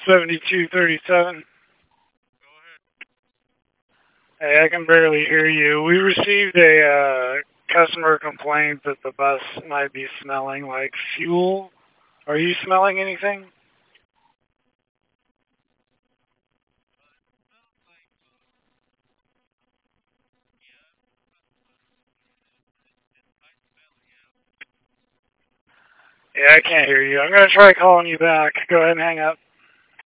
7237. Hey, I can barely hear you. We received a customer complaint that the bus might be smelling like fuel. Are you smelling anything? Yeah, I can't hear you. I'm going to try calling you back. Go ahead and hang up.